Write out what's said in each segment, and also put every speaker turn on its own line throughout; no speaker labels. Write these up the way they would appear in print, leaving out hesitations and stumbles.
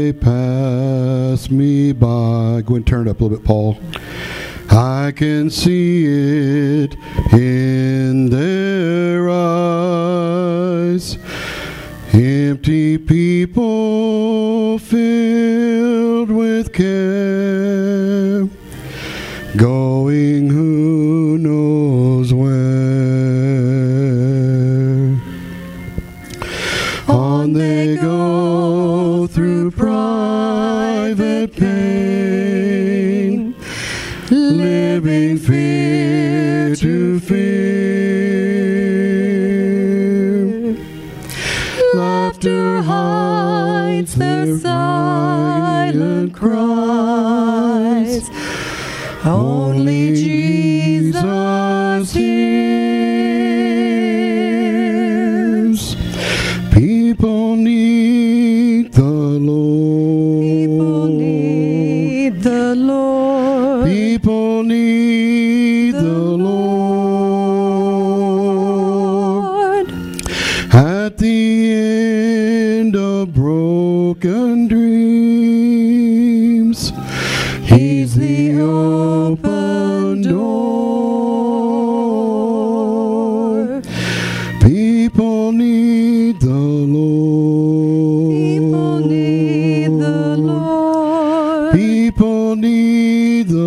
they pass me by. Go and turn it up a little bit, Paul. I can see it in their eyes. Empty people filled with care, going who knows where. On they go through private pain, living fear to fear. Laughter hides their silent cries. Only Jesus hears. People need the Lord.
People need the Lord.
People need the Lord. At the end of broken dreams, He's the open door. People need the Lord.
People need the Lord.
People need the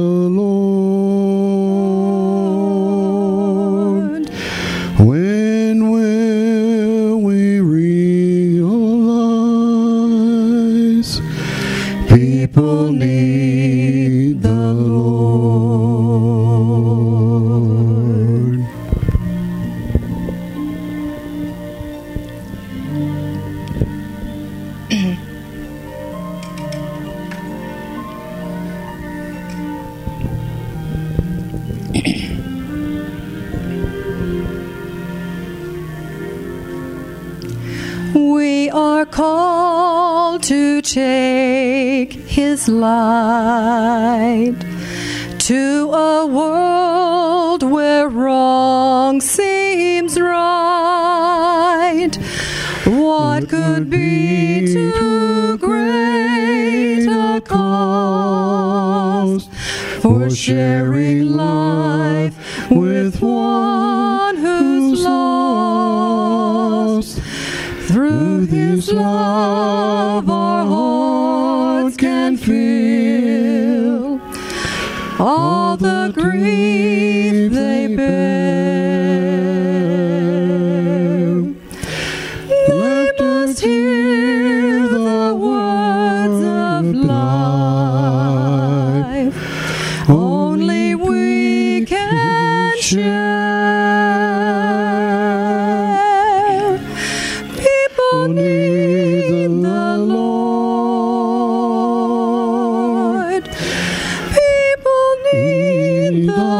Lord. When will we realize people need the Lord?
We are called to take His light to a world where wrong seems right. What could be too great a cause for sharing life with one who's lost? Through His love our hearts can feel all the grief they bear. They must hear the words of life. Only we can share. People need the Lord. People need the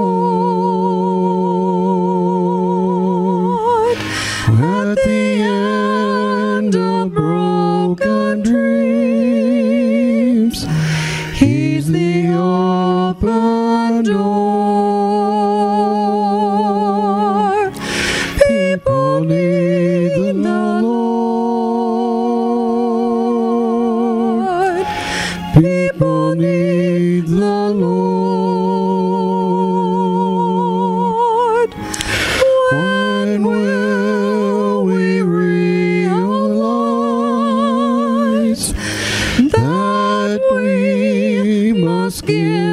Lord. At the end of broken dreams, He's the open door. People need the Lord. People need the Lord. When will we realize that we must give